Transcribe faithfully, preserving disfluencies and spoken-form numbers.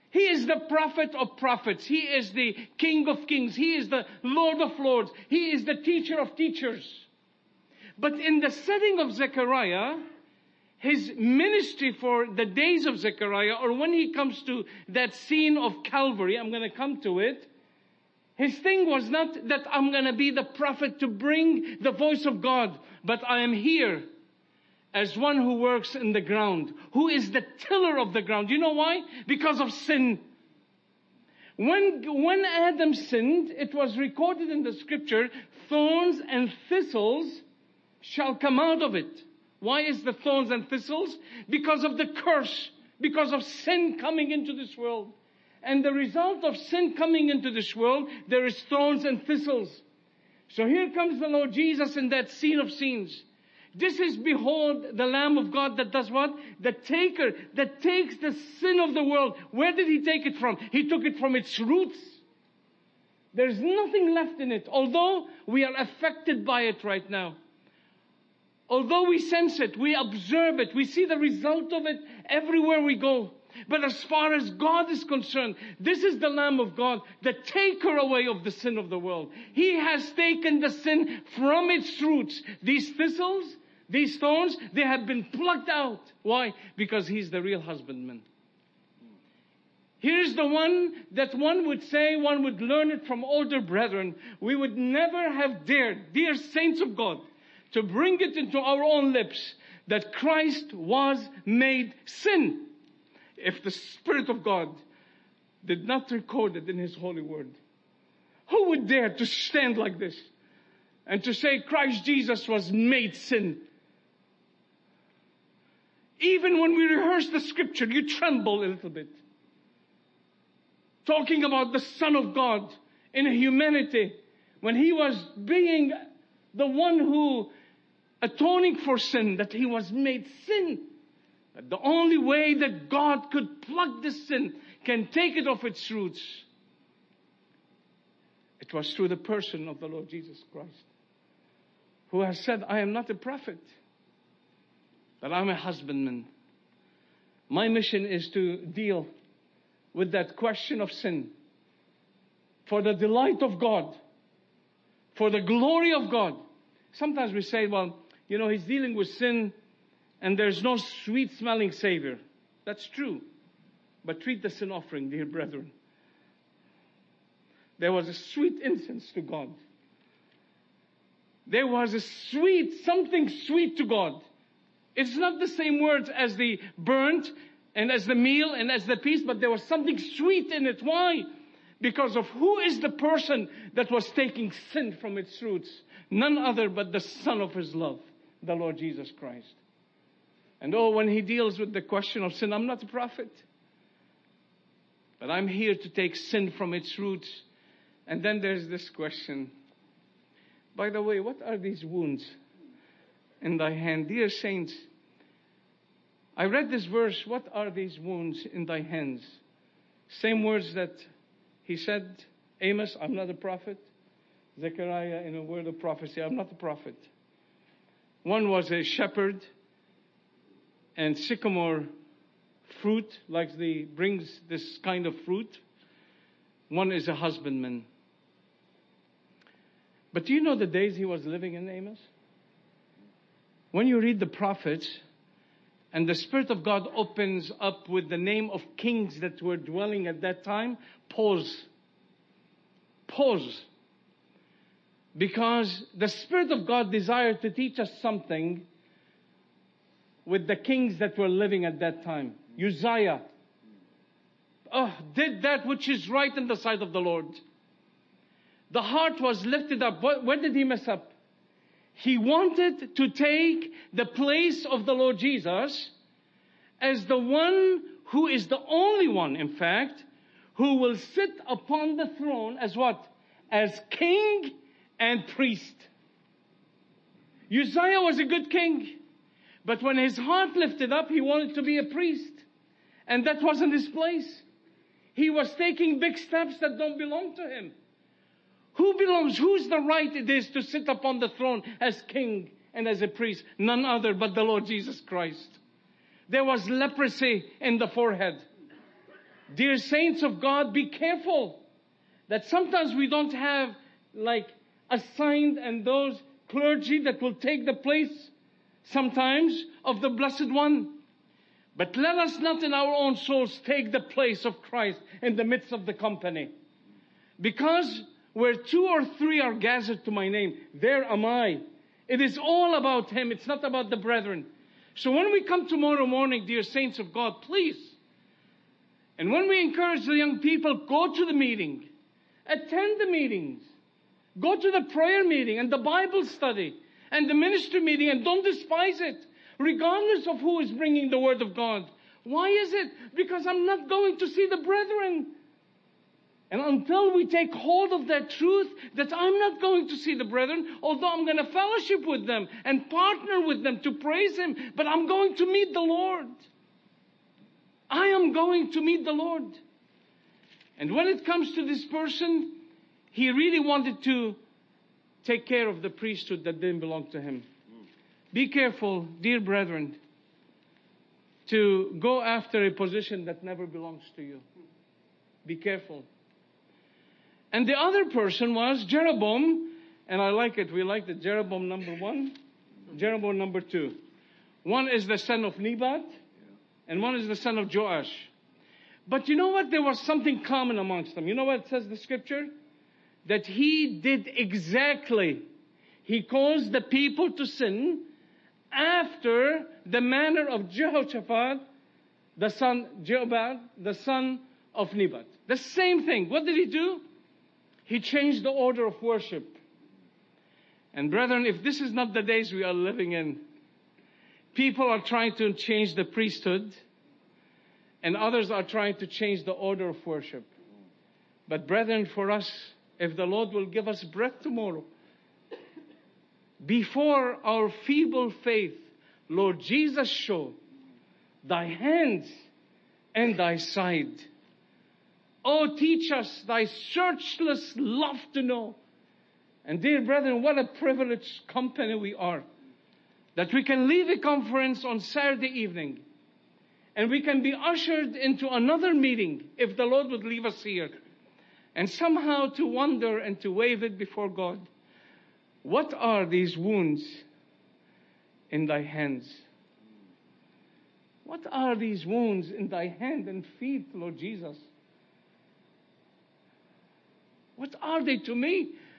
He is the prophet of prophets. He is the King of kings. He is the Lord of lords. He is the teacher of teachers. But in the setting of Zechariah, his ministry for the days of Zechariah, or when he comes to that scene of Calvary, I'm going to come to it, his thing was not that I'm going to be the prophet to bring the voice of God, but I am here as one who works in the ground, who is the tiller of the ground. You know why? Because of sin. When, when Adam sinned, it was recorded in the scripture, thorns and thistles shall come out of it. Why is the thorns and thistles? Because of the curse, because of sin coming into this world. And the result of sin coming into this world, there is thorns and thistles. So here comes the Lord Jesus in that scene of scenes. This is, behold, the Lamb of God that does what? The taker, that takes the sin of the world. Where did He take it from? He took it from its roots. There's nothing left in it, although we are affected by it right now. Although we sense it, we observe it, we see the result of it everywhere we go. But as far as God is concerned, this is the Lamb of God, the taker away of the sin of the world. He has taken the sin from its roots. These thistles, these thorns, they have been plucked out. Why? Because He's the real husbandman. Here's the one that one would say, one would learn it from older brethren. We would never have dared, dear saints of God, to bring it into our own lips that Christ was made sin, if the Spirit of God did not record it in His holy word. Who would dare to stand like this and to say Christ Jesus was made sin? Even when we rehearse the scripture, you tremble a little bit. Talking about the Son of God in humanity, when He was being the one who atoning for sin, that He was made sin. But the only way that God could pluck this sin, can take it off its roots, it was through the person of the Lord Jesus Christ, who has said, I am not a prophet, but I'm a husbandman. My mission is to deal with that question of sin for the delight of God, for the glory of God. Sometimes we say, well, you know, He's dealing with sin and there's no sweet smelling Savior. That's true. But treat the sin offering, dear brethren. There was a sweet incense to God. There was a sweet, something sweet to God. It's not the same words as the burnt and as the meal and as the peace, but there was something sweet in it. Why? Because of who is the person that was taking sin from its roots? None other but the Son of His love, the Lord Jesus Christ. And oh, when He deals with the question of sin, I'm not a prophet, but I'm here to take sin from its roots. And then there's this question. By the way, what are these wounds in thy hand? Dear saints, I read this verse, what are these wounds in thy hands? Same words that He said, Amos, I'm not a prophet. Zechariah, in a word of prophecy, I'm not a prophet. One was a shepherd, and sycamore fruit, like the brings this kind of fruit. One is a husbandman. But do you know the days he was living in, Amos? When you read the prophets, and the Spirit of God opens up with the name of kings that were dwelling at that time, pause. Pause. Because the Spirit of God desired to teach us something with the kings that were living at that time. Uzziah, oh, did that which is right in the sight of the Lord. The heart was lifted up. Where did he mess up? He wanted to take the place of the Lord Jesus as the one who is the only one, in fact, who will sit upon the throne as what? As king and priest. Uzziah was a good king. But when his heart lifted up, he wanted to be a priest. And that wasn't his place. He was taking big steps that don't belong to him. Who belongs? Whose the right it is to sit upon the throne as king and as a priest? None other but the Lord Jesus Christ. There was leprosy in the forehead. Dear saints of God, be careful that sometimes we don't have like assigned and those clergy that will take the place sometimes of the Blessed One. But let us not in our own souls take the place of Christ in the midst of the company. Because where two or three are gathered to my name, there am I. It is all about Him. It's not about the brethren. So when we come tomorrow morning, dear saints of God, please. And when we encourage the young people, go to the meeting. Attend the meetings. Go to the prayer meeting and the Bible study and the ministry meeting, and don't despise it, regardless of who is bringing the Word of God. Why is it? Because I'm not going to see the brethren. And until we take hold of that truth, that I'm not going to see the brethren, although I'm going to fellowship with them and partner with them to praise Him, but I'm going to meet the Lord. I am going to meet the Lord. And when it comes to this person, he really wanted to take care of the priesthood that didn't belong to him. Be careful, dear brethren, to go after a position that never belongs to you. Be careful. And the other person was Jeroboam, and I like it. We like it. Jeroboam number one, Jeroboam number two. One is the son of Nebat, and one is the son of Joash. But you know what? There was something common amongst them. You know what it says in the scripture? That he did exactly. He caused the people to sin after the manner of Jehoshaphat, the son, Jehoshaphat, the son of Nebat. The same thing. What did he do? He changed the order of worship. And brethren, if this is not the days we are living in, people are trying to change the priesthood, and others are trying to change the order of worship. But brethren, for us, if the Lord will give us breath tomorrow, before our feeble faith, Lord Jesus, show thy hands and thy side. Oh, teach us thy searchless love to know. And dear brethren, what a privileged company we are, that we can leave a conference on Saturday evening and we can be ushered into another meeting if the Lord would leave us here, and somehow to wonder and to wave it before God. What are these wounds in thy hands? What are these wounds in thy hand and feet, Lord Jesus? What are they to me?